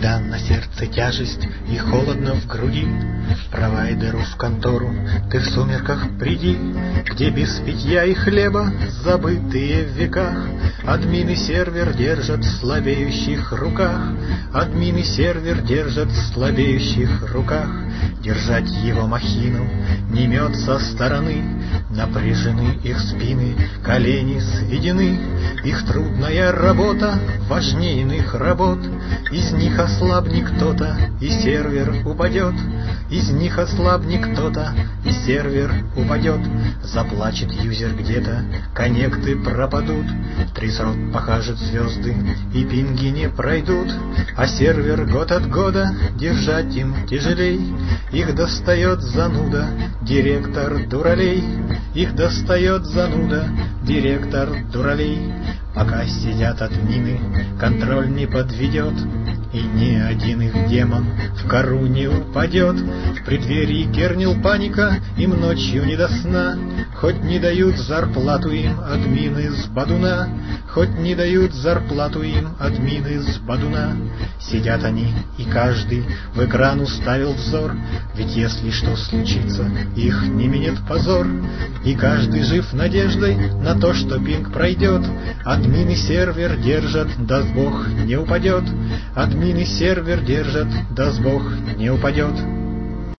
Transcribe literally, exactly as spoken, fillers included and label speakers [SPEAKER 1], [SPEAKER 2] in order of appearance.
[SPEAKER 1] Когда на сердце тяжесть и холодно в груди, провайдеру в контору ты в сумерках приди, где без питья и хлеба, забытые в веках, админ и сервер держат в слабеющих руках, админ и сервер держат в слабеющих руках. Держать его махину не мет со стороны, напряжены их спины, колени сведены, их трудная работа важнее иных работ. Из них ослабнет кто-то, и сервер упадет, из них ослабнет кто-то, и сервер упадет. Заплачет юзер где-то, коннекты пропадут, три срок покажет звезды, и пинги не пройдут, а сервер год от года держать им тяжелей. Их достает зануда, директор дуралей, их достает зануда, директор дуралей. Пока сидят админы, контроль не подведет, и ни один их демон в кору не упадет. В преддверии кернил паника, им ночью не до сна, хоть не дают зарплату им админы с Бадуна, хоть не дают зарплату им админы с Бадуна. Сидят они, и каждый в экран уставил взор, ведь если что случится, их не минет позор. И каждый жив надеждой на то, что пинг пройдет, админ и сервер держат, даст Бог не упадет, админ и сервер держат, даст Бог не упадет.